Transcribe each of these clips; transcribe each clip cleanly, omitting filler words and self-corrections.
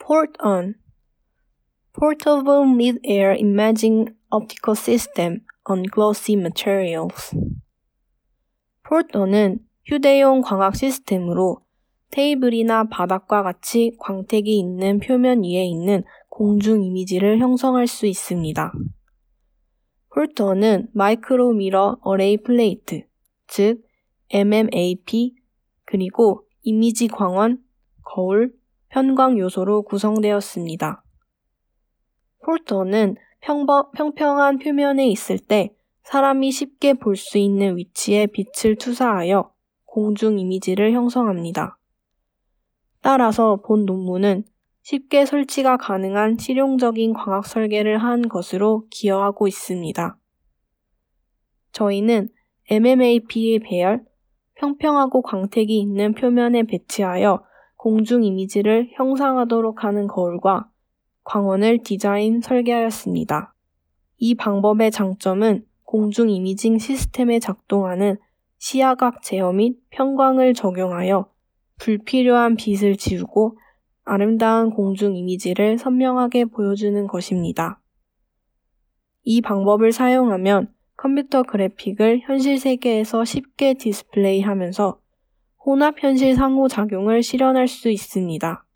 Port on Portable Mid-Air Imaging Optical System on Glossy Materials. Port on은 휴대용 광학 시스템으로 테이블이나 바닥과 같이 광택이 있는 표면 위에 있는 공중 이미지를 형성할 수 있습니다. Port on은 마이크로 미러 어레이 플레이트, 즉 MMAP, 그리고 이미지 광원, 거울, 편광 요소로 구성되었습니다. Port on은 평평한 표면에 있을 때 사람이 쉽게 볼 수 있는 위치에 빛을 투사하여 공중 이미지를 형성합니다. 따라서 본 논문은 쉽게 설치가 가능한 실용적인 광학 설계를 한 것으로 기여하고 있습니다. 저희는 MMAP의 배열, 평평하고 광택이 있는 표면에 배치하여 공중 이미지를 형상하도록 하는 거울과 광원을 디자인 설계하였습니다. 이 방법의 장점은 공중 이미징 시스템에 작동하는 시야각 제어 및 편광을 적용하여 불필요한 빛을 지우고 아름다운 공중 이미지를 선명하게 보여주는 것입니다. 이 방법을 사용하면 컴퓨터 그래픽을 현실 세계에서 쉽게 디스플레이하면서 혼합 현실 상호작용을 실현할 수 있습니다.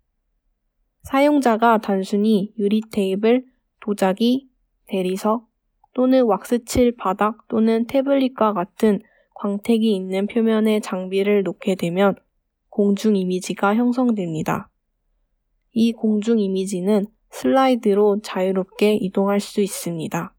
사용자가 단순히 유리 테이블, 도자기, 대리석 또는 왁스칠 바닥 또는 태블릿과 같은 광택이 있는 표면에 장비를 놓게 되면 공중 이미지가 형성됩니다. 이 공중 이미지는 슬라이드로 자유롭게 이동할 수 있습니다.